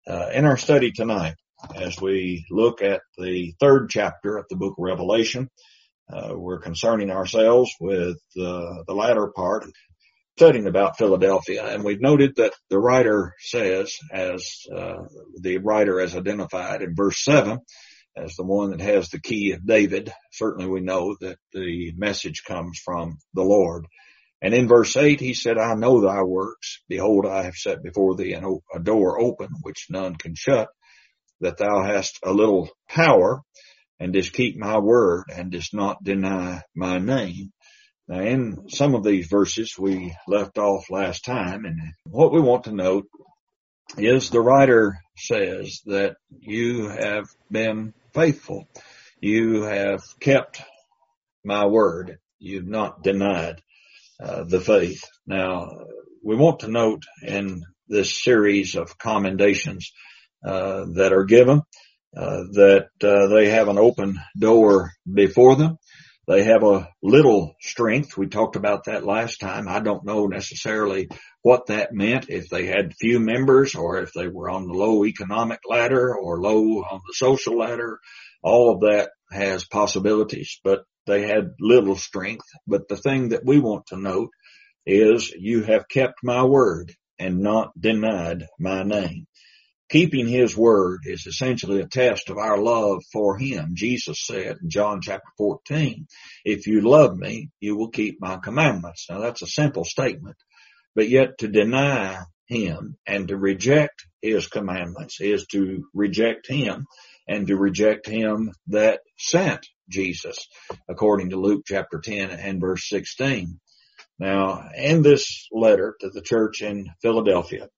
In our study tonight, as we look at the third chapter of the book of Revelation, we're concerning ourselves with the latter part, studying about Philadelphia. And we've noted that the writer says, as the writer is identified in verse 7, as the one that has the key of David. Certainly we know that the message comes from the Lord. And in verse 8, he said, I know thy works. Behold, I have set before thee a door open, which none can shut, that thou hast a little power, and didst keep my word, and didst not deny my name. Now, in some of these verses, we left off last time, and what we want to note is the writer says that you have been faithful. You have kept my word. You've not denied the faith. Now, we want to note in this series of commendations that are given that they have an open door before them. They have a little strength. We talked about that last time. I don't know necessarily what that meant, if they had few members or if they were on the low economic ladder or low on the social ladder. All of that has possibilities, but they had little strength. But the thing that we want to note is you have kept my word and not denied my name. Keeping his word is essentially a test of our love for him. Jesus said in John chapter 14, if you love me, you will keep my commandments. Now that's a simple statement, but yet to deny him and to reject his commandments is to reject him and to reject him that sent Jesus, according to Luke chapter 10 and verse 16. Now, in this letter to the church in Philadelphia,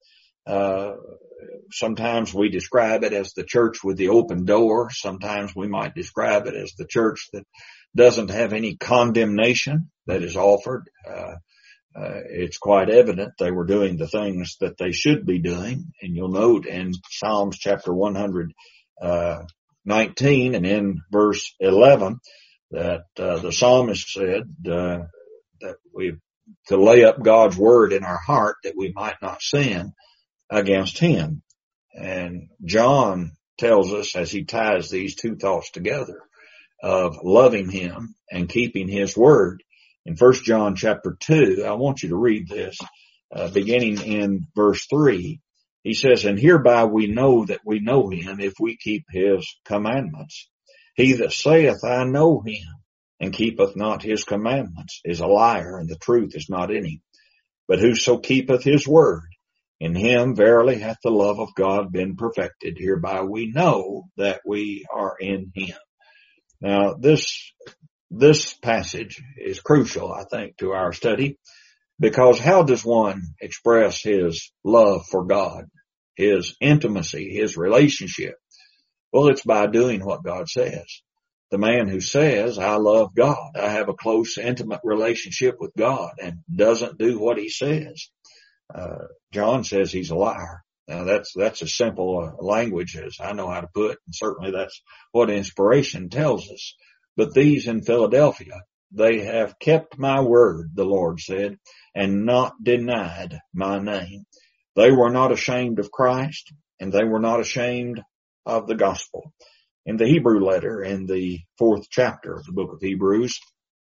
sometimes we describe it as the church with the open door. Sometimes we might describe it as the church that doesn't have any condemnation that is offered. It's quite evident they were doing the things that they should be doing. And you'll note in Psalms chapter 119 and in verse 11 that the psalmist said that we to lay up God's word in our heart that we might not sin against him. And John tells us, as he ties these two thoughts together, of loving him and keeping his word. In 1 John chapter 2, I want you to read this, beginning in verse 3. He says, and hereby we know that we know him if we keep his commandments. He that saith, I know him, and keepeth not his commandments, is a liar, and the truth is not in him. But whoso keepeth his word, in him verily hath the love of God been perfected. Hereby we know that we are in him. Now, this passage is crucial, I think, to our study, because how does one express his love for God, his intimacy, his relationship? Well, it's by doing what God says. The man who says, I love God, I have a close, intimate relationship with God, and doesn't do what he says, John says he's a liar. Now that's as simple language as I know how to put, and certainly that's what inspiration tells us. But these in Philadelphia, they have kept my word, the Lord said, and not denied my name. They were not ashamed of Christ, and they were not ashamed of the gospel. In the Hebrew letter, in the 4th chapter of the book of Hebrews,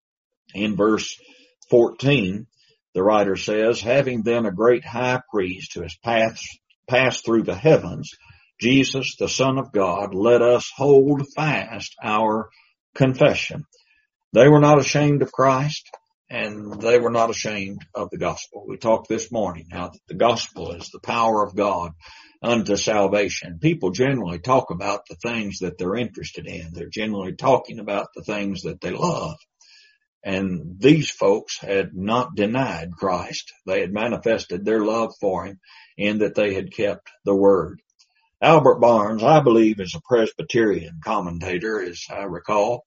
in verse 14, the writer says, having then a great high priest who has passed through the heavens, Jesus, the Son of God, let us hold fast our confession. They were not ashamed of Christ, and they were not ashamed of the gospel. We talked this morning how that the gospel is the power of God unto salvation. People generally talk about the things that they're interested in. They're generally talking about the things that they love. And these folks had not denied Christ. They had manifested their love for him in that they had kept the word. Albert Barnes, I believe, is a Presbyterian commentator, as I recall.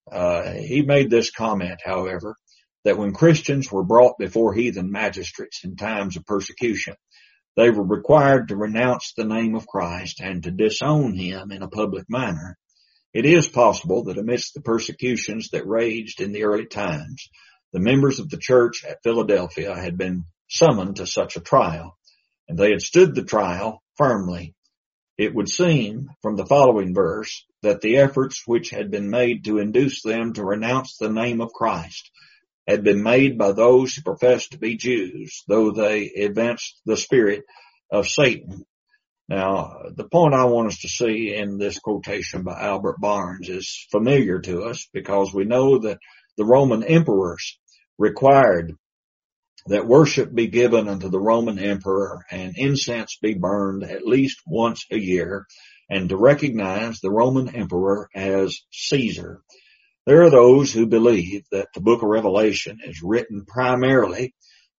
He made this comment, however, that when Christians were brought before heathen magistrates in times of persecution, they were required to renounce the name of Christ and to disown him in a public manner. It is possible that amidst the persecutions that raged in the early times, the members of the church at Philadelphia had been summoned to such a trial, and they had stood the trial firmly. It would seem from the following verse that the efforts which had been made to induce them to renounce the name of Christ had been made by those who professed to be Jews, though they evinced the spirit of Satan. Now, the point I want us to see in this quotation by Albert Barnes is familiar to us because we know that the Roman emperors required that worship be given unto the Roman emperor and incense be burned at least once a year, and to recognize the Roman emperor as Caesar. There are those who believe that the book of Revelation is written primarily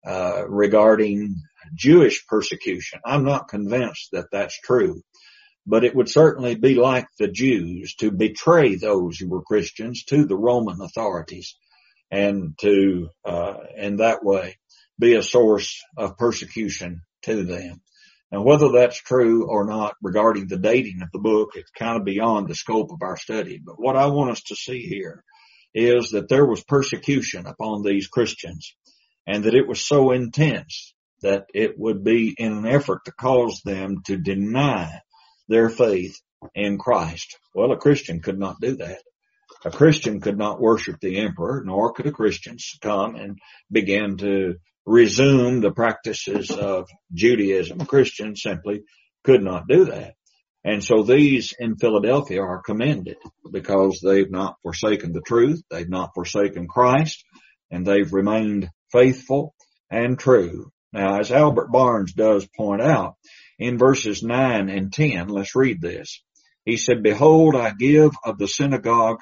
regarding Jewish persecution. I'm not convinced that that's true, but it would certainly be like the Jews to betray those who were Christians to the Roman authorities and to, in that way, be a source of persecution to them. Now, whether that's true or not regarding the dating of the book, it's kind of beyond the scope of our study. But what I want us to see here is that there was persecution upon these Christians, and that it was so intense that it would be in an effort to cause them to deny their faith in Christ. Well, a Christian could not do that. A Christian could not worship the emperor, nor could a Christian come and begin to resume the practices of Judaism. A Christian simply could not do that. And so these in Philadelphia are commended because they've not forsaken the truth, they've not forsaken Christ, and they've remained faithful and true. Now, as Albert Barnes does point out, in verses 9 and 10, let's read this. He said, "Behold, I give of the synagogue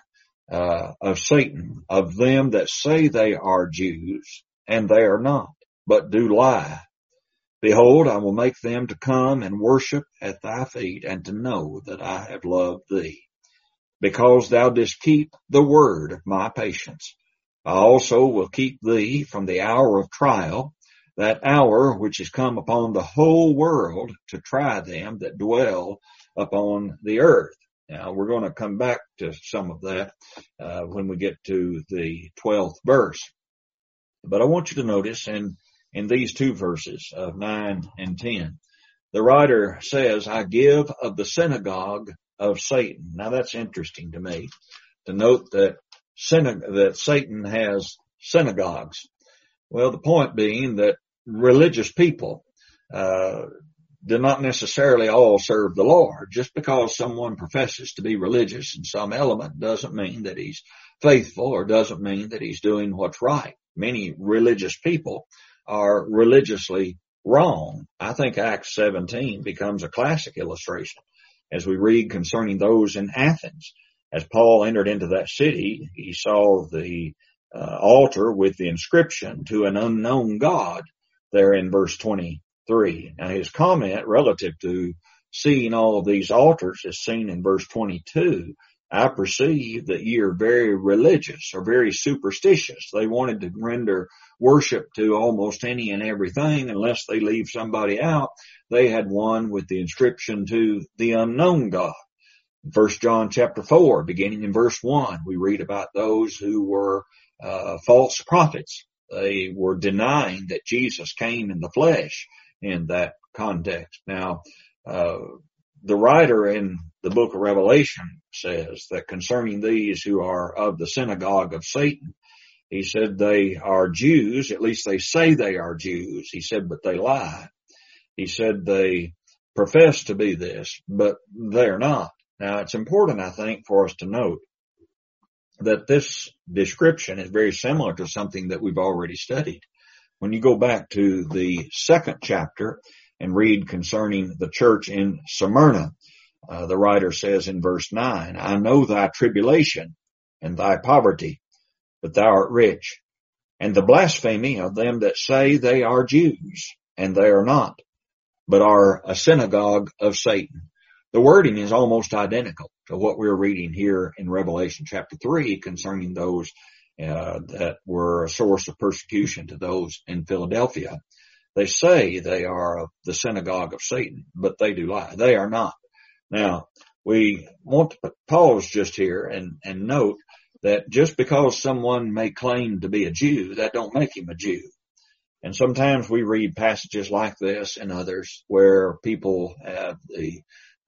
of Satan, of them that say they are Jews, and they are not, but do lie. Behold, I will make them to come and worship at thy feet, and to know that I have loved thee. Because thou didst keep the word of my patience, I also will keep thee from the hour of trial, that hour which is come upon the whole world to try them that dwell upon the earth." Now, we're going to come back to some of that when we get to the 12th verse. But I want you to notice in these two verses of 9 and 10, the writer says, "I give of the synagogue of Satan." Now, that's interesting to me to note that Satan has synagogues. Well, the point being that religious people do not necessarily all serve the Lord. Just because someone professes to be religious in some element doesn't mean that he's faithful or doesn't mean that he's doing what's right. Many religious people are religiously wrong. I think Acts 17 becomes a classic illustration as we read concerning those in Athens. As Paul entered into that city, he saw the altar with the inscription "to an unknown God" there in verse 23. Now, his comment relative to seeing all of these altars is seen in verse 22. "I perceive that ye are very religious or very superstitious." They wanted to render worship to almost any and everything unless they leave somebody out. They had one with the inscription "to the unknown God." 1 John chapter 4, beginning in verse 1, we read about those who were false prophets. They were denying that Jesus came in the flesh in that context. Now, the writer in the book of Revelation says that concerning these who are of the synagogue of Satan, he said they are Jews, at least they say they are Jews. He said, but they lie. He said they profess to be this, but they're not. Now, it's important, I think, for us to note that this description is very similar to something that we've already studied. When you go back to the 2nd chapter and read concerning the church in Smyrna, the writer says in verse 9, "I know thy tribulation and thy poverty, but thou art rich, and the blasphemy of them that say they are Jews, and they are not, but are a synagogue of Satan." The wording is almost identical to what we're reading here in Revelation chapter 3 concerning those that were a source of persecution to those in Philadelphia. They say they are of the synagogue of Satan, but they do lie. They are not. Now, we want to pause just here and note that just because someone may claim to be a Jew, that don't make him a Jew. And sometimes we read passages like this and others where people have the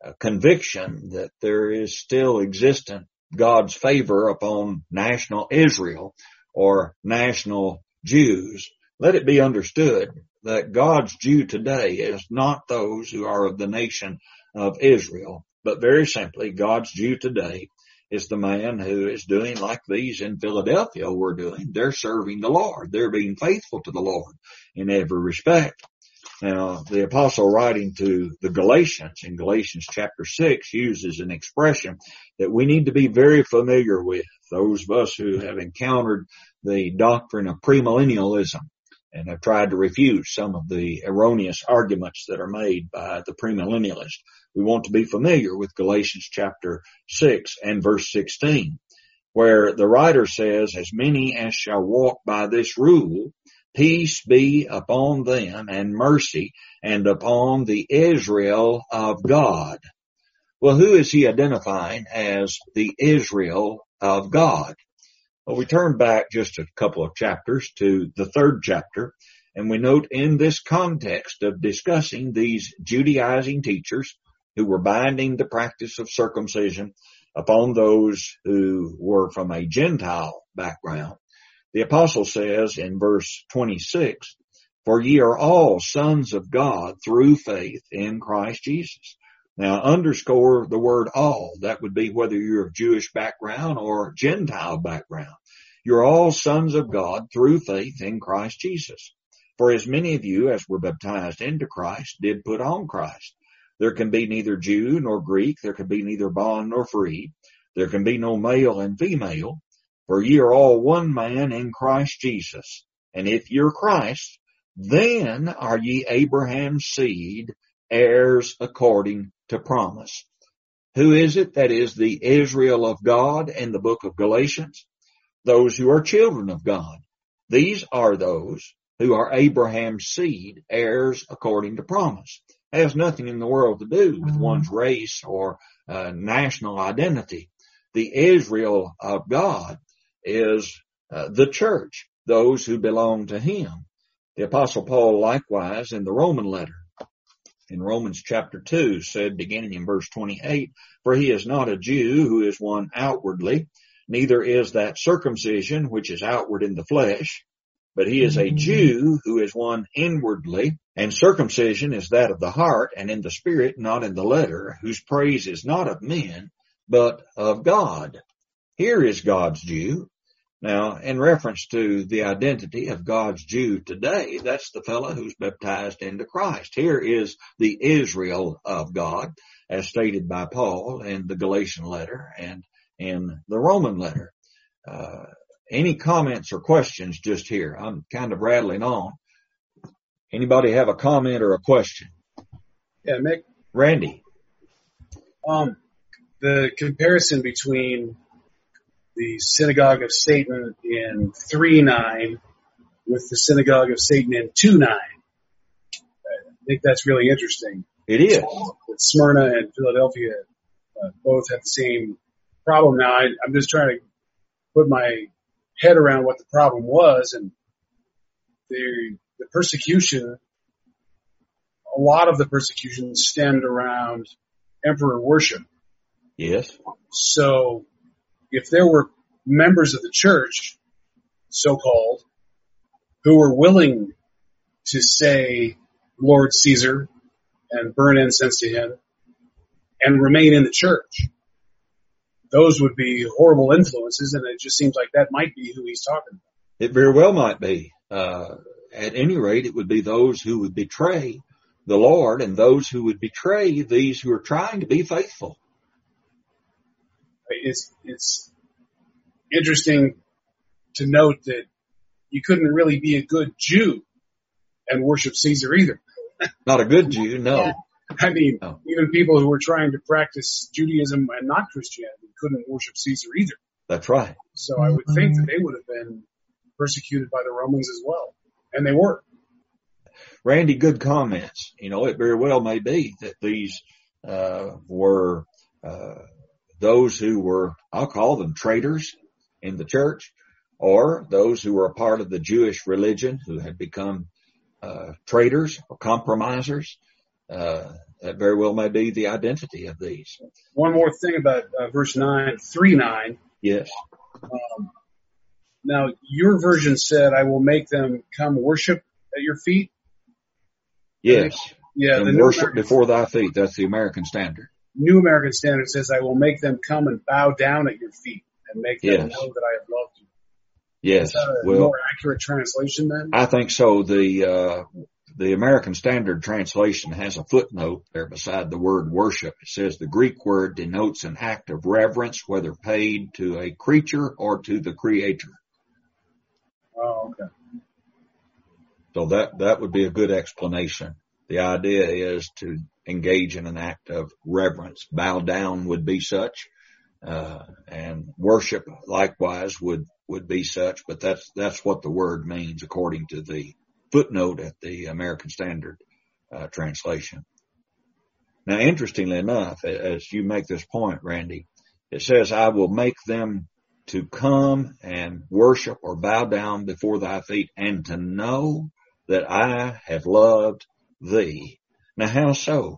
conviction that there is still existent God's favor upon national Israel or national Jews, let it be understood that God's Jew today is not those who are of the nation of Israel, but very simply God's Jew today is the man who is doing like these in Philadelphia were doing. They're serving the Lord. They're being faithful to the Lord in every respect. Now, the apostle writing to the Galatians in Galatians chapter 6 uses an expression that we need to be very familiar with, those of us who have encountered the doctrine of premillennialism and have tried to refute some of the erroneous arguments that are made by the premillennialists. We want to be familiar with Galatians chapter 6 and verse 16, where the writer says, as many as shall walk by this rule, peace be upon them and mercy and upon the Israel of God. Well, who is he identifying as the Israel of God? Well, we turn back just a couple of chapters to the 3rd chapter, and we note in this context of discussing these Judaizing teachers who were binding the practice of circumcision upon those who were from a Gentile background, the apostle says in verse 26, for ye are all sons of God through faith in Christ Jesus. Now underscore the word all. That would be whether you're of Jewish background or Gentile background. You're all sons of God through faith in Christ Jesus. For as many of you as were baptized into Christ did put on Christ. There can be neither Jew nor Greek. There can be neither bond nor free. There can be no male and female. For ye are all one man in Christ Jesus. And if you're Christ, then are ye Abraham's seed, heirs according to promise. Who is it that is the Israel of God in the book of Galatians? Those who are children of God. These are those who are Abraham's seed, heirs according to promise. It has nothing in the world to do with one's race or national identity. The Israel of God is the church, those who belong to him. The apostle Paul likewise in the Roman letter, in Romans chapter 2, said beginning in verse 28, for he is not a Jew who is one outwardly, neither is that circumcision which is outward in the flesh, but he is a Jew who is one inwardly, and circumcision is that of the heart and in the spirit, not in the letter, whose praise is not of men, but of God. Here is God's Jew. Now, in reference to the identity of God's Jew today, that's the fellow who's baptized into Christ. Here is the Israel of God, as stated by Paul in the Galatian letter and in the Roman letter. Any comments or questions just here? I'm kind of rattling on. Anybody have a comment or a question? Yeah, Mick. Randy. The comparison between the synagogue of Satan in 3:9 with the synagogue of Satan in 2:9. I think that's really interesting. It is. Smyrna and Philadelphia both have the same problem. Now, I'm just trying to put my head around what the problem was, and the persecution, a lot of the persecution stemmed around emperor worship. Yes. So if there were members of the church, so-called, who were willing to say Lord Caesar and burn incense to him and remain in the church, those would be horrible influences, and it just seems like that might be who he's talking about. It very well might be. At any rate, it would be those who would betray the Lord and those who would betray these who are trying to be faithful. It's interesting to note that you couldn't really be a good Jew and worship Caesar either. Not a good Jew, no. Yeah. I mean, no. Even people who were trying to practice Judaism and not Christianity couldn't worship Caesar either. That's right. So I would think that they would have been persecuted by the Romans as well. And they were. Randy, good comments. It very well may be that these were those who were, I'll call them traitors in the church, or those who were a part of the Jewish religion who had become traitors or compromisers. that very well may be the identity of these. One more thing about verse 9, 3:9. Yes. Now, your version said, I will make them come worship at your feet. Yes. Yeah, and the New worship American, before thy feet. That's the American Standard. New American Standard says, I will make them come and bow down at your feet and make them know that I have loved you. Yes. Is that a more accurate translation then? I think so. The American Standard Translation has a footnote there beside the word worship. It says the Greek word denotes an act of reverence, whether paid to a creature or to the Creator. Oh, okay. So that would be a good explanation. The idea is to engage in an act of reverence. Bow down would be such, and worship likewise would be such, but that's what the word means according to the footnote at the American Standard Translation. Now, interestingly enough, as you make this point, Randy, it says, I will make them to come and worship or bow down before thy feet and to know that I have loved thee. Now, how so?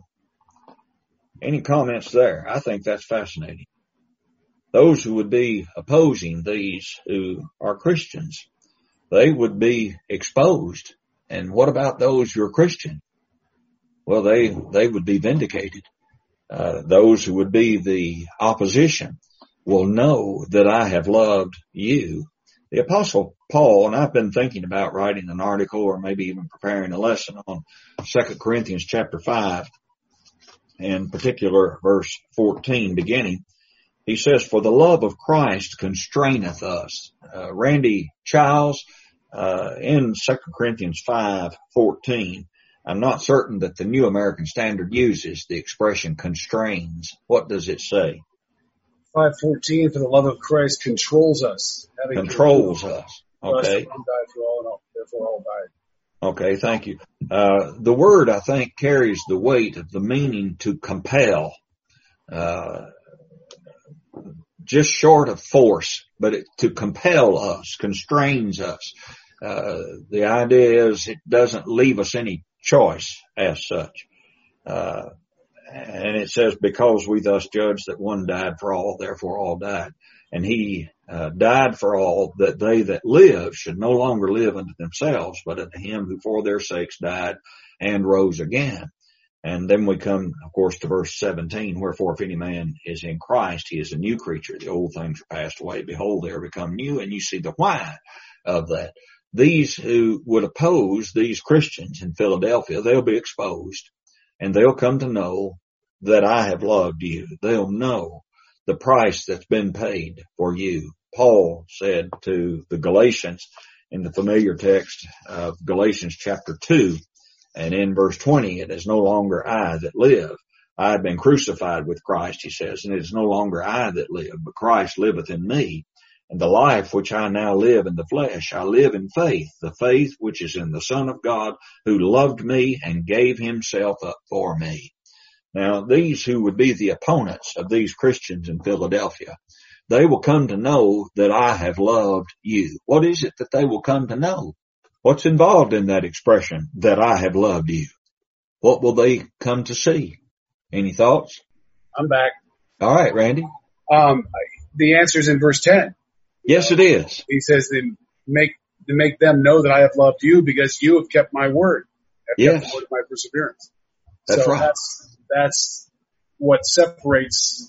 Any comments there? I think that's fascinating. Those who would be opposing these who are Christians, they would be exposed. And what about those who are Christian? Well, they would be vindicated. Those who would be the opposition will know that I have loved you. The Apostle Paul, and I've been thinking about writing an article or maybe even preparing a lesson on 2 Corinthians chapter 5, in particular verse 14 beginning. He says, for the love of Christ constraineth us. Randy Childs, in 2 Corinthians 5:14, I'm not certain that the New American Standard uses the expression constrains. What does it say? 5:14, for the love of Christ controls us. Controls us. Okay. One died for all, and therefore all died. Okay, thank you. The word, I think, carries the weight of the meaning to compel. Just short of force, but to compel us, constrains us. The idea is it doesn't leave us any choice as such. And it says, because we thus judge that one died for all, therefore all died. And he died for all, that they that live should no longer live unto themselves, but unto him who for their sakes died and rose again. And then we come, of course, to verse 17, wherefore if any man is in Christ, he is a new creature. The old things are passed away. Behold, they are become new. And you see the why of that. These who would oppose these Christians in Philadelphia, they'll be exposed and they'll come to know that I have loved you. They'll know the price that's been paid for you. Paul said to the Galatians in the familiar text of Galatians chapter 2, and in verse 20, it is no longer I that live. I have been crucified with Christ, he says, and it is no longer I that live, but Christ liveth in me. And the life which I now live in the flesh, I live in faith, the faith which is in the Son of God, who loved me and gave himself up for me. Now, these who would be the opponents of these Christians in Philadelphia, they will come to know that I have loved you. What is it that they will come to know? What's involved in that expression, that I have loved you? What will they come to see? Any thoughts? I'm back. All right, Randy. The answer's in verse 10. Yes, it is. He says to make them know that I have loved you because you have kept my word. Kept the word of my perseverance. That's right. That's what separates,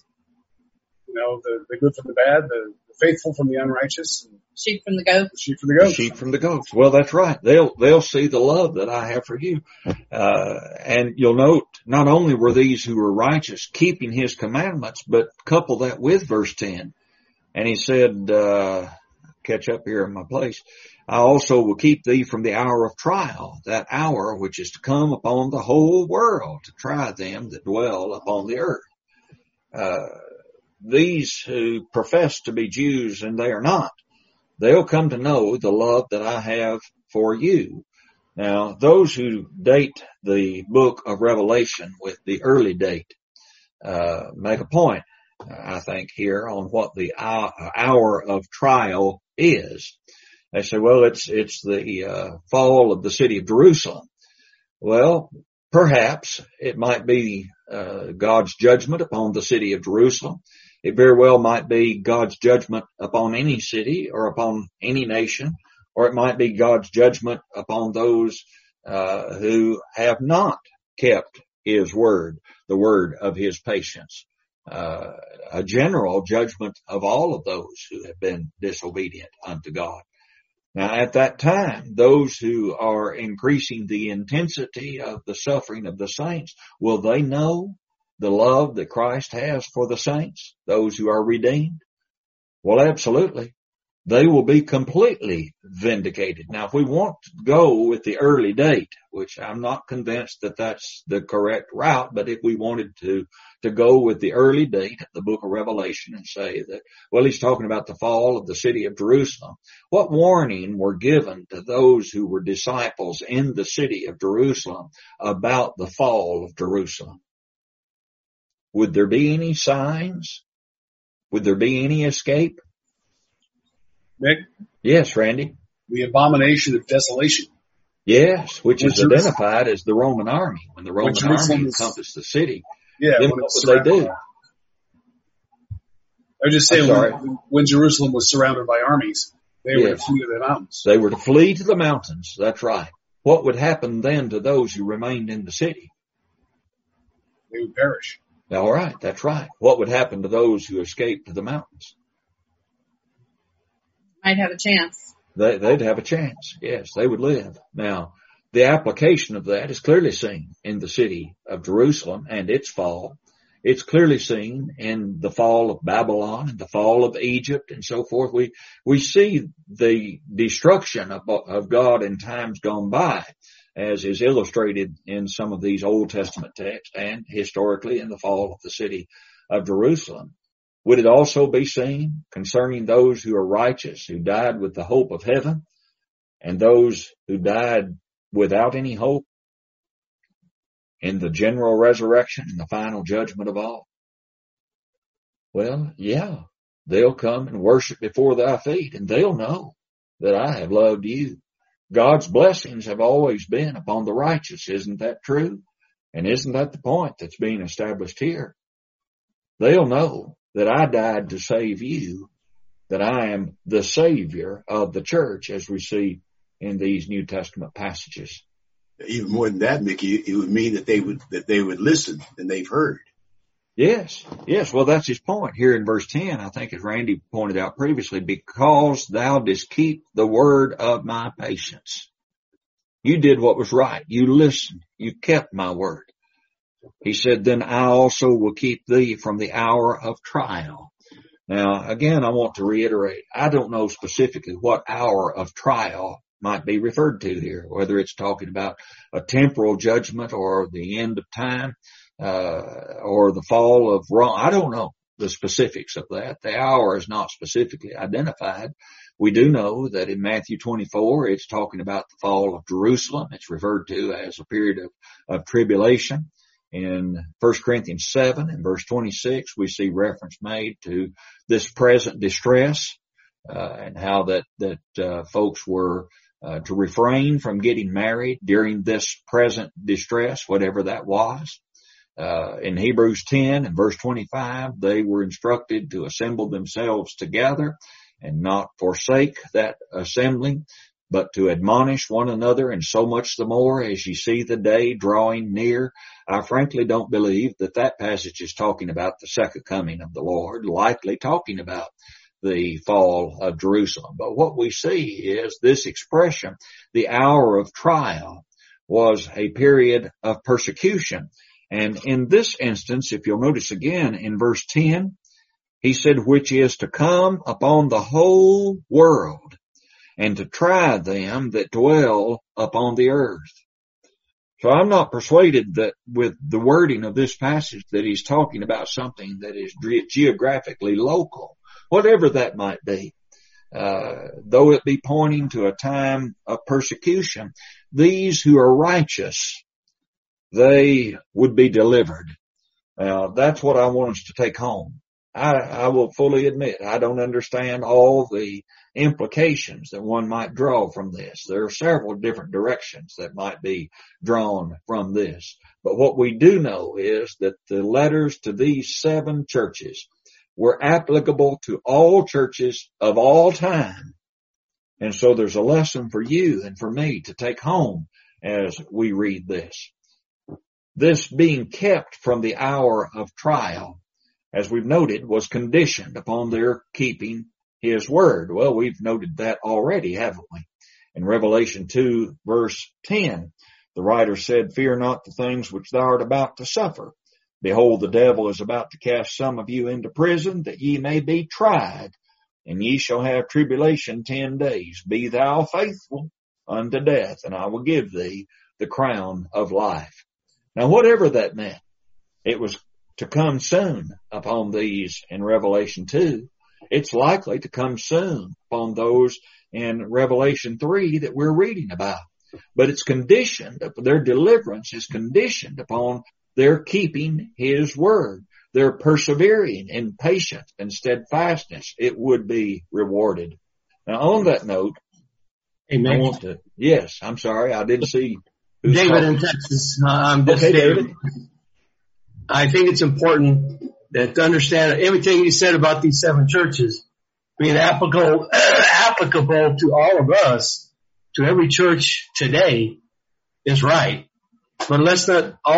the good from the bad, the faithful from the unrighteous. Sheep from the goats. Sheep from the goats. Sheep from the goats. Well, that's right. They'll see the love that I have for you. And you'll note, not only were these who were righteous keeping his commandments, but couple that with verse 10. And he said, catch up here in my place, I also will keep thee from the hour of trial, that hour which is to come upon the whole world to try them that dwell upon the earth. These who profess to be Jews and they are not, they'll come to know the love that I have for you. Now, those who date the book of Revelation with the early date make a point, I think, here on what the hour of trial is. They say, well, it's the fall of the city of Jerusalem. Well, Perhaps it might be God's judgment upon the city of Jerusalem. It very well might be God's judgment upon any city or upon any nation, or it might be God's judgment upon those who have not kept His word, the word of His patience. A general judgment of all of those who have been disobedient unto God. Now, at that time, those who are increasing the intensity of the suffering of the saints, will they know the love that Christ has for the saints, those who are redeemed? Well, absolutely. They will be completely vindicated. Now, if we want to go with the early date, which I'm not convinced that that's the correct route, but if we wanted to go with the early date of the book of Revelation and say that, well, he's talking about the fall of the city of Jerusalem. What warning were given to those who were disciples in the city of Jerusalem about the fall of Jerusalem? Would there be any signs? Would there be any escape? Nick? Yes, Randy. The abomination of desolation. Yes, which is identified as the Roman army. When the Roman army encompassed the city, yeah, then what would they do? I was just saying, when Jerusalem was surrounded by armies, they were to flee to the mountains. They were to flee to the mountains. That's right. What would happen then to those who remained in the city? They would perish. All right, that's right. What would happen to those who escaped to the mountains? Might have a chance. They'd have a chance. Yes, they would live. Now, the application of that is clearly seen in the city of Jerusalem and its fall. It's clearly seen in the fall of Babylon and the fall of Egypt and so forth. We see the destruction of God in times gone by, as is illustrated in some of these Old Testament texts and historically in the fall of the city of Jerusalem. Would it also be seen concerning those who are righteous, who died with the hope of heaven, and those who died without any hope in the general resurrection and the final judgment of all? Well, yeah, they'll come and worship before thy feet, and they'll know that I have loved you. God's blessings have always been upon the righteous. Isn't that true? And isn't that the point that's being established here? They'll know that I died to save you, that I am the Savior of the church, as we see in these New Testament passages. Even more than that, Mickey, it would mean that they would listen and they've heard. Yes. Well, that's his point here in verse 10. I think, as Randy pointed out previously, because thou didst keep the word of my patience. You did what was right. You listened. You kept my word. He said, then I also will keep thee from the hour of trial. Now, again, I want to reiterate, I don't know specifically what hour of trial might be referred to here, whether it's talking about a temporal judgment or the end of time, or the fall of Rome. I don't know the specifics of that. The hour is not specifically identified. We do know that in Matthew 24, it's talking about the fall of Jerusalem. It's referred to as a period of tribulation. In 1 Corinthians 7 and verse 26, we see reference made to this present distress, and how that folks were to refrain from getting married during this present distress, whatever that was. In Hebrews 10 and verse 25, they were instructed to assemble themselves together and not forsake that assembling, but to admonish one another, and so much the more as you see the day drawing near. I frankly don't believe that passage is talking about the second coming of the Lord, likely talking about the fall of Jerusalem. But what we see is this expression, the hour of trial, was a period of persecution. And in this instance, if you'll notice again in verse 10, he said, which is to come upon the whole world, and to try them that dwell upon the earth. So I'm not persuaded that with the wording of this passage that he's talking about something that is geographically local, whatever that might be. Though it be pointing to a time of persecution, these who are righteous, they would be delivered. Now, that's what I want us to take home. I will fully admit I don't understand all the implications that one might draw from this. There are several different directions that might be drawn from this. But what we do know is that the letters to these 7 churches were applicable to all churches of all time. And so there's a lesson for you and for me to take home as we read this. This being kept from the hour of trial, as we've noted, was conditioned upon their keeping his word. Well, we've noted that already, haven't we? In Revelation 2, verse 10, the writer said, "Fear not the things which thou art about to suffer. Behold, the devil is about to cast some of you into prison, that ye may be tried, and ye shall have tribulation 10 days. Be thou faithful unto death, and I will give thee the crown of life." Now, whatever that meant, it was to come soon upon these in Revelation 2. It's likely to come soon upon those in Revelation 3 that we're reading about. But it's conditioned, their deliverance is conditioned upon their keeping his word. Their persevering in patience and steadfastness, it would be rewarded. Now, on that note, Amen. I want to, yes, I'm sorry, I didn't see who's David talking. in Texas. I'm just Okay, David. David. I think it's important that to understand everything you said about these 7 churches being applicable to all of us, to every church today, is right. But let's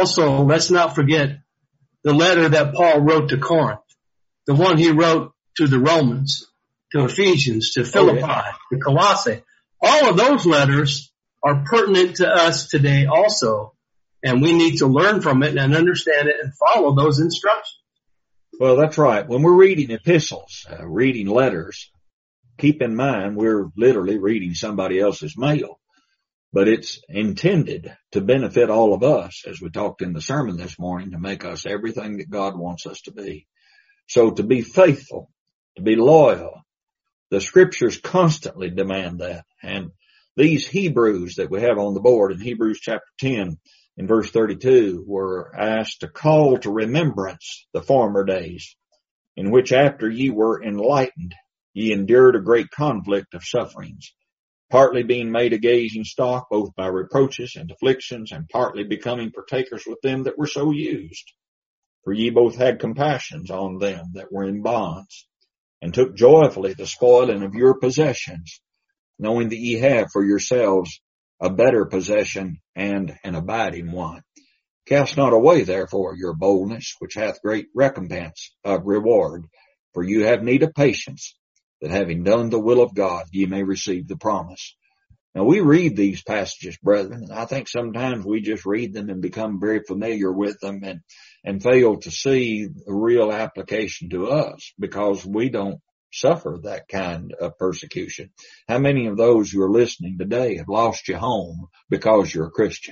not forget the letter that Paul wrote to Corinth, the one he wrote to the Romans, to Ephesians, to Philippi, to Colossae. All of those letters are pertinent to us today also. And we need to learn from it and understand it and follow those instructions. Well, that's right. When we're reading epistles, reading letters, keep in mind we're literally reading somebody else's mail. But it's intended to benefit all of us, as we talked in the sermon this morning, to make us everything that God wants us to be. So to be faithful, to be loyal, the scriptures constantly demand that. And these Hebrews that we have on the board in Hebrews chapter 10, in verse 32, were asked to call to remembrance the former days, in which after ye were enlightened, ye endured a great conflict of sufferings, partly being made a gazing stock, both by reproaches and afflictions, and partly becoming partakers with them that were so used. For ye both had compassions on them that were in bonds, and took joyfully the spoiling of your possessions, knowing that ye have for yourselves a better possession and an abiding one. Cast not away therefore your boldness, which hath great recompense of reward, for you have need of patience, that having done the will of God, ye may receive the promise. Now we read these passages, brethren, and I think sometimes we just read them and become very familiar with them and fail to see the real application to us because we don't suffer that kind of persecution. How many of those who are listening today have lost your home because you're a Christian?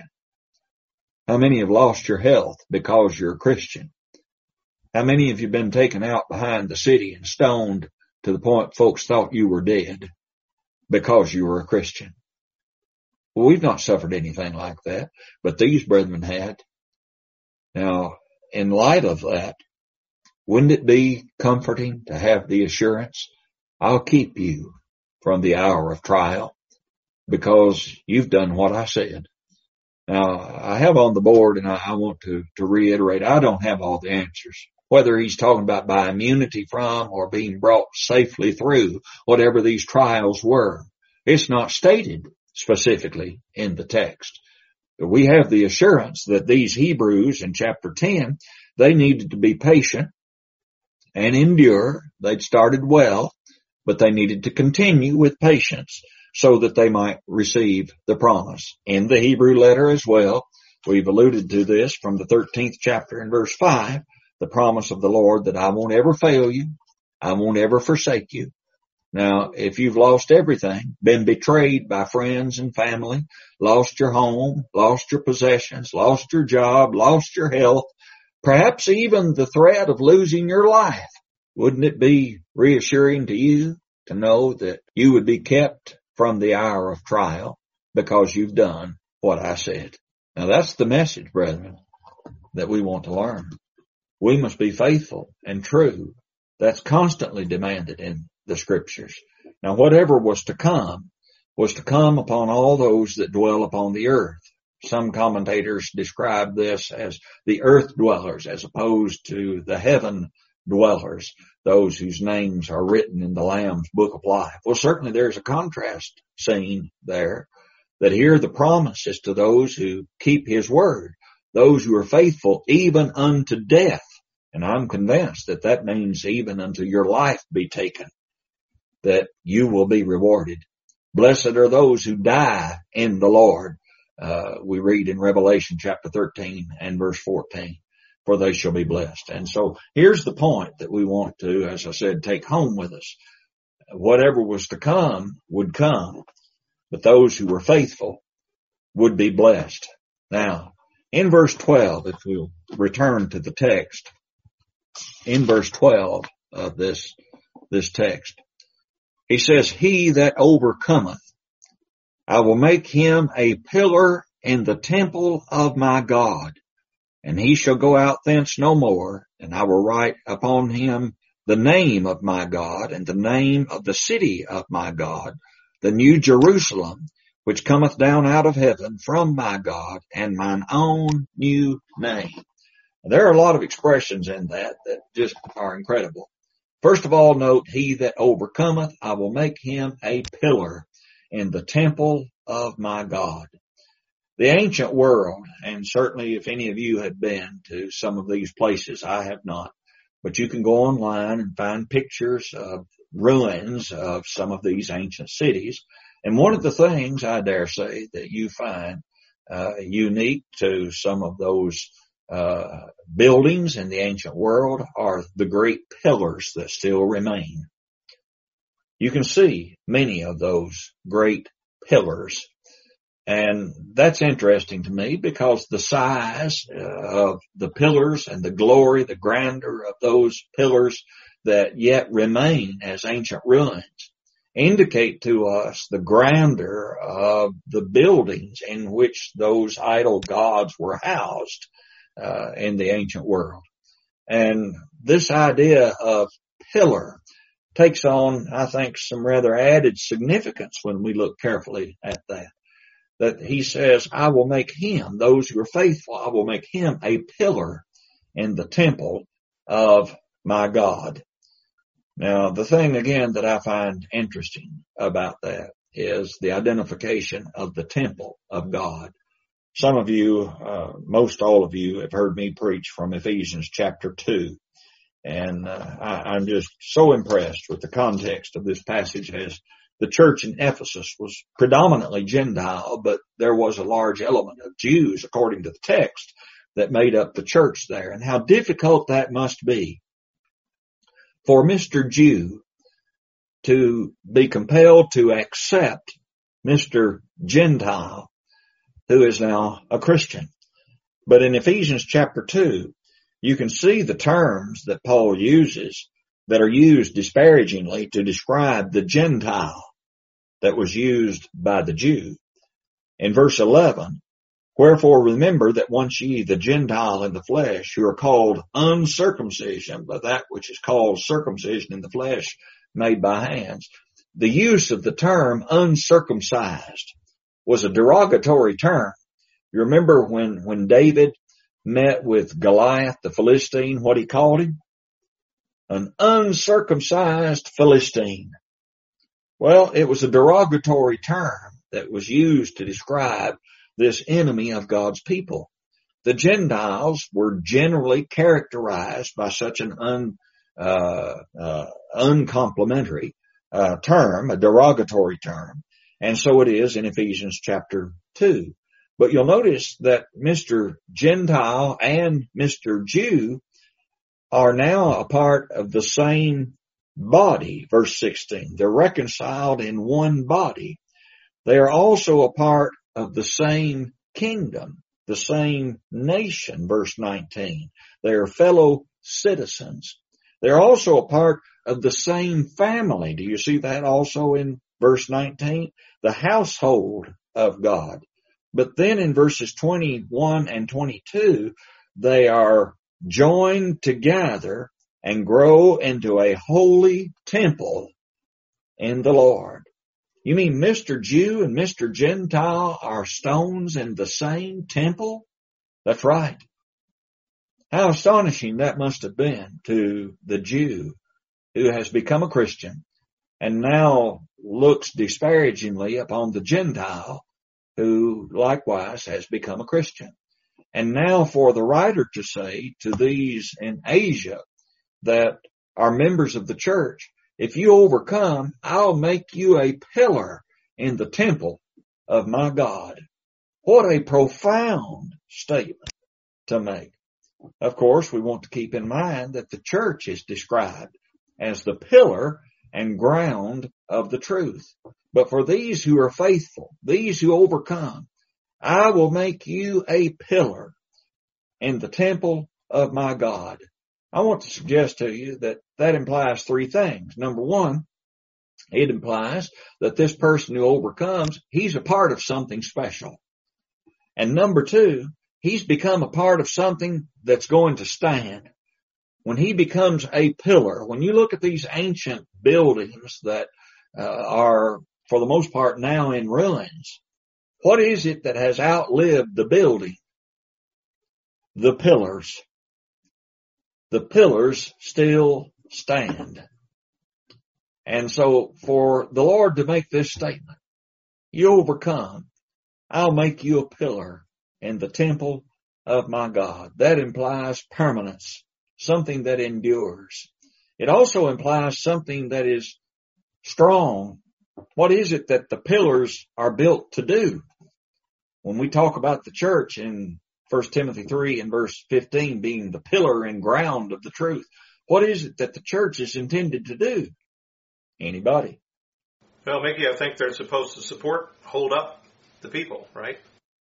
How many have lost your health because you're a Christian? How many of you have been taken out behind the city and stoned to the point folks thought you were dead because you were a Christian? Well, we've not suffered anything like that, but these brethren had. Now, in light of that, wouldn't it be comforting to have the assurance, I'll keep you from the hour of trial because you've done what I said? Now, I have on the board, and I want to reiterate, I don't have all the answers. Whether he's talking about by immunity from or being brought safely through whatever these trials were, it's not stated specifically in the text. But we have the assurance that these Hebrews in chapter 10, they needed to be patient and endure. They'd started well, but they needed to continue with patience so that they might receive the promise. In the Hebrew letter as well, we've alluded to this from the 13th chapter in verse 5, the promise of the Lord that I won't ever fail you, I won't ever forsake you. Now, if you've lost everything, been betrayed by friends and family, lost your home, lost your possessions, lost your job, lost your health, perhaps even the threat of losing your life, wouldn't it be reassuring to you to know that you would be kept from the hour of trial because you've done what I said? Now, that's the message, brethren, that we want to learn. We must be faithful and true That's constantly demanded in the Scriptures. Now, whatever was to come upon all those that dwell upon the earth. Some commentators describe this as the earth dwellers as opposed to the heaven dwellers, those whose names are written in the Lamb's book of life. Well, certainly there's a contrast seen there, that here the promise is to those who keep his word, those who are faithful even unto death. And I'm convinced that that means even unto your life be taken, that you will be rewarded. Blessed are those who die in the Lord. We read in Revelation chapter 13 and verse 14, for they shall be blessed. And so here's the point that we want to, as I said, take home with us. Whatever was to come would come, but those who were faithful would be blessed. Now, in verse 12, if we'll return to the text, in verse 12 of this text, he says, he that overcometh, I will make him a pillar in the temple of my God, and he shall go out thence no more, and I will write upon him the name of my God, and the name of the city of my God, the new Jerusalem, which cometh down out of heaven from my God, and mine own new name. There are a lot of expressions in that just are incredible. First of all, note, he that overcometh, I will make him a pillar in the temple of my God. The ancient world, and certainly if any of you have been to some of these places, I have not, but you can go online and find pictures of ruins of some of these ancient cities. And one of the things, I dare say, that you find unique to some of those buildings in the ancient world are the great pillars that still remain. You can see many of those great pillars. And that's interesting to me because the size of the pillars and the glory, the grandeur of those pillars that yet remain as ancient ruins indicate to us the grandeur of the buildings in which those idol gods were housed in the ancient world. And this idea of pillar takes on, I think, some rather added significance when we look carefully at that. That he says, I will make him, those who are faithful, I will make him a pillar in the temple of my God. Now, the thing again that I find interesting about that is the identification of the temple of God. Some of you, most all of you have heard me preach from Ephesians chapter 2. And I'm just so impressed with the context of this passage, as the church in Ephesus was predominantly Gentile, but there was a large element of Jews, according to the text, that made up the church there. And how difficult that must be for Mr. Jew to be compelled to accept Mr. Gentile, who is now a Christian. But in Ephesians chapter 2, you can see the terms that Paul uses that are used disparagingly to describe the Gentile that was used by the Jew. In verse 11, wherefore remember that once ye, the Gentile in the flesh, who are called uncircumcision, by that which is called circumcision in the flesh made by hands. The use of the term uncircumcised was a derogatory term. You remember when David met with Goliath, the Philistine, what he called him? An uncircumcised Philistine. Well, it was a derogatory term that was used to describe this enemy of God's people. The Gentiles were generally characterized by such an uncomplimentary term, a derogatory term. And so it is in Ephesians chapter 2. But you'll notice that Mr. Gentile and Mr. Jew are now a part of the same body, verse 16. They're reconciled in one body. They are also a part of the same kingdom, the same nation, verse 19. They are fellow citizens. They're also a part of the same family. Do you see that also in verse 19? The household of God. But then in verses 21 and 22, they are joined together and grow into a holy temple in the Lord. You mean Mr. Jew and Mr. Gentile are stones in the same temple? That's right. How astonishing that must have been to the Jew who has become a Christian and now looks disparagingly upon the Gentile who likewise has become a Christian. And now for the writer to say to these in Asia that are members of the church, if you overcome, I'll make you a pillar in the temple of my God. What a profound statement to make. Of course, we want to keep in mind that the church is described as the pillar and ground of the truth. But for these who are faithful, these who overcome, I will make you a pillar in the temple of my God. I want to suggest to you that that implies three things. Number one, it implies that this person who overcomes, he's a part of something special. And number two, he's become a part of something that's going to stand. When he becomes a pillar, when you look at these ancient buildings that are, for the most part, now in ruins, what is it that has outlived the building? The pillars. The pillars still stand. And so for the Lord to make this statement, you overcome, I'll make you a pillar in the temple of my God. That implies permanence, something that endures. It also implies something that is strong. What is it that the pillars are built to do? When we talk about the church in 1 Timothy 3 and verse 15 being the pillar and ground of the truth, what is it that the church is intended to do? Anybody? Well, Mickey, I think they're supposed to support, hold up the people, right?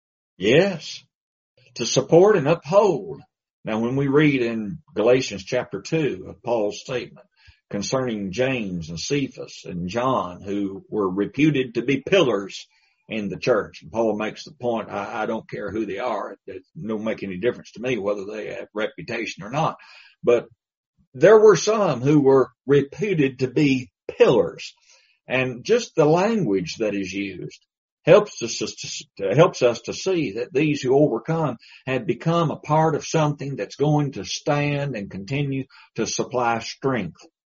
Yes, to support and uphold. Now, when we read in Galatians chapter 2 of Paul's statement concerning James and Cephas and John, who were reputed to be pillars in the church, and Paul makes the point, I don't care who they are. It don't make any difference to me whether they have reputation or not. But there were some who were reputed to be pillars. And just the language that is used helps us to see that these who overcome had become a part of something that's going to stand and continue to supply strength.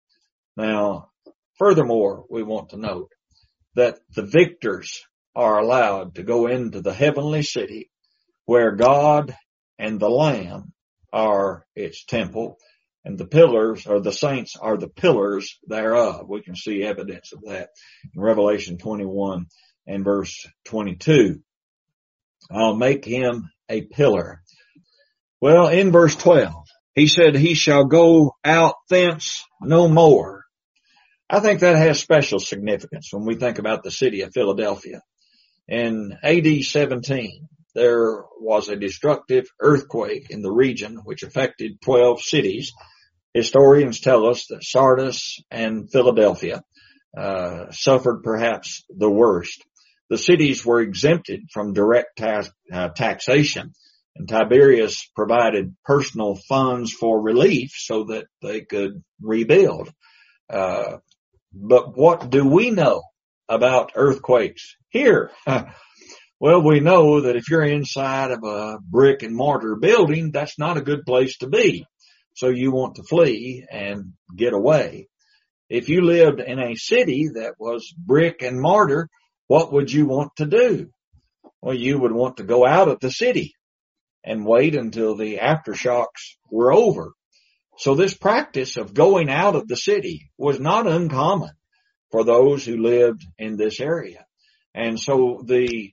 Now, furthermore, we want to note that the victors are allowed to go into the heavenly city where God and the Lamb are its temple, and the pillars, or the saints, are the pillars thereof. We can see evidence of that in Revelation 21 and verse 22. I'll make him a pillar. Well, in verse 12, he said, he shall go out thence no more. I think that has special significance when we think about the city of Philadelphia. In AD 17, there was a destructive earthquake in the region which affected 12 cities. Historians tell us that Sardis and Philadelphia suffered perhaps the worst. The cities were exempted from direct taxation, and Tiberius provided personal funds for relief so that they could rebuild. But what do we know about earthquakes here? Well, we know that if you're inside of a brick and mortar building, that's not a good place to be. So you want to flee and get away. If you lived in a city that was brick and mortar, what would you want to do? Well, you would want to go out of the city and wait until the aftershocks were over. So this practice of going out of the city was not uncommon for those who lived in this area. And so the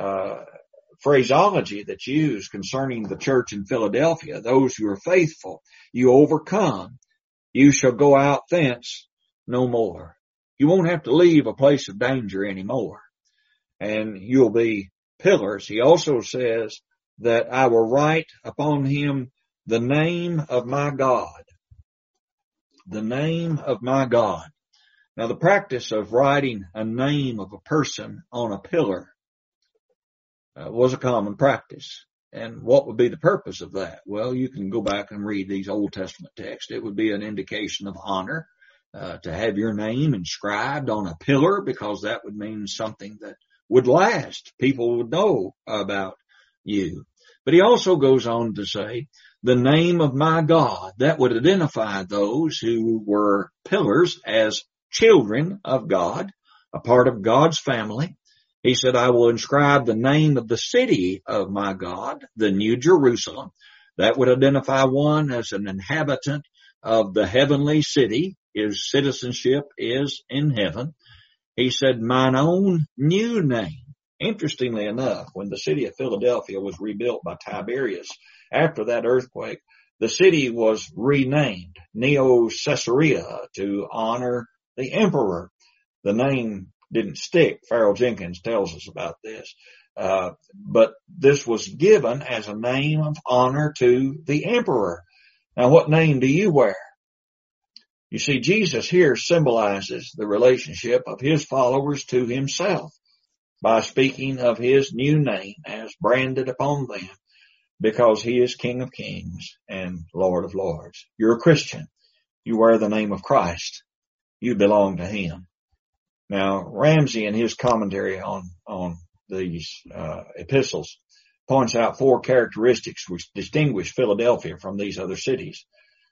phraseology that's used concerning the church in Philadelphia, those who are faithful, you overcome, you shall go out thence no more. You won't have to leave a place of danger anymore, and you'll be pillars. He also says that I will write upon him the name of my God. The name of my God. Now, the practice of writing a name of a person on a pillar was a common practice. And what would be the purpose of that? Well, you can go back and read these Old Testament texts. It would be an indication of honor, to have your name inscribed on a pillar, because that would mean something that would last. People would know about you. But he also goes on to say, the name of my God. That would identify those who were pillars as children of God, a part of God's family. He said, I will inscribe the name of the city of my God, the New Jerusalem. That would identify one as an inhabitant of the heavenly city. His citizenship is in heaven. He said, mine own new name. Interestingly enough, when the city of Philadelphia was rebuilt by Tiberius after that earthquake, the city was renamed Neo Caesarea to honor the emperor. The name didn't stick. Farrell Jenkins tells us about this. But this was given as a name of honor to the emperor. Now, what name do you wear? You see, Jesus here symbolizes the relationship of his followers to himself by speaking of his new name as branded upon them, because he is King of Kings and Lord of Lords. You're a Christian. You wear the name of Christ. You belong to him. Now, Ramsey, in his commentary on these epistles, points out 4 characteristics which distinguish Philadelphia from these other cities.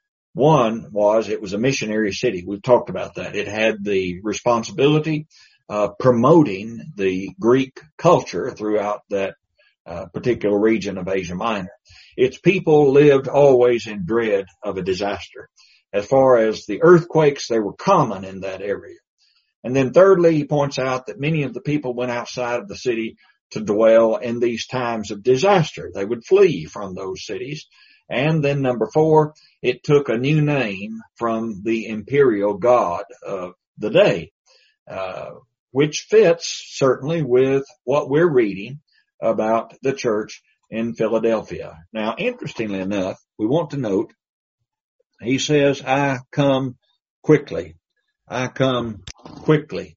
One was it was a missionary city. We've talked about that. It had the responsibility of promoting the Greek culture throughout that particular region of Asia Minor. Its people lived always in dread of a disaster. As far as the earthquakes, they were common in that area. And then thirdly, he points out that many of the people went outside of the city to dwell in these times of disaster. They would flee from those cities. And then number 4, it took a new name from the imperial god of the day, which fits certainly with what we're reading about the church in Philadelphia. Now, interestingly enough, we want to note, he says, I come quickly. I come quickly.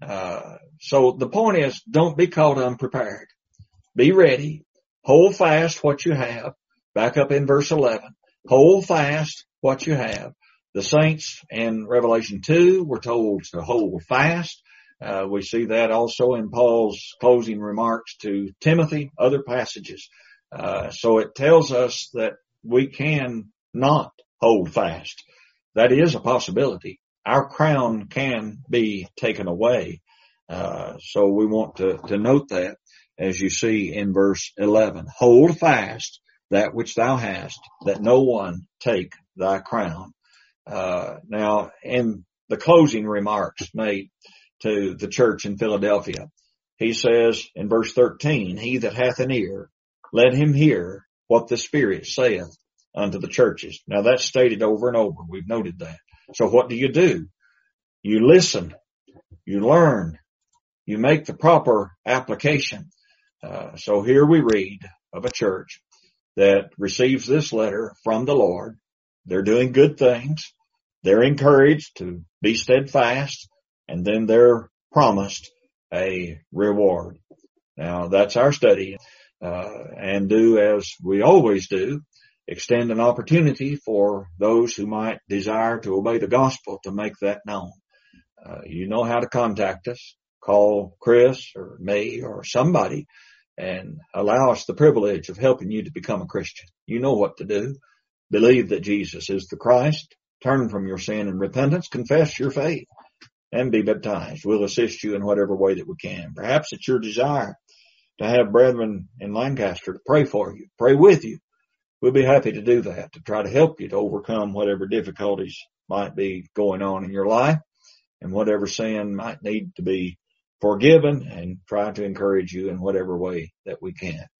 So the point is, don't be caught unprepared. Be ready. Hold fast what you have. Back up in verse 11. Hold fast what you have. The saints in Revelation 2 were told to hold fast. We see that also in Paul's closing remarks to Timothy, other passages. So it tells us that we can not hold fast. That is a possibility. Our crown can be taken away. So we want to note that, as you see in verse 11. Hold fast that which thou hast, that no one take thy crown. Now, in the closing remarks made to the church in Philadelphia, he says in verse 13, he that hath an ear, let him hear what the Spirit saith unto the churches. Now that's stated over and over. We've noted that. So what do? You listen, you learn, you make the proper application. So here we read of a church that receives this letter from the Lord. They're doing good things. They're encouraged to be steadfast, and then they're promised a reward. Now that's our study, and do as we always do, extend an opportunity for those who might desire to obey the gospel to make that known. You know how to contact us. Call Chris or me or somebody and allow us the privilege of helping you to become a Christian. You know what to do. Believe that Jesus is the Christ. Turn from your sin and repentance. Confess your faith and be baptized. We'll assist you in whatever way that we can. Perhaps it's your desire to have brethren in Lancaster to pray for you, pray with you. We'll be happy to do that, to try to help you to overcome whatever difficulties might be going on in your life and whatever sin might need to be forgiven, and try to encourage you in whatever way that we can.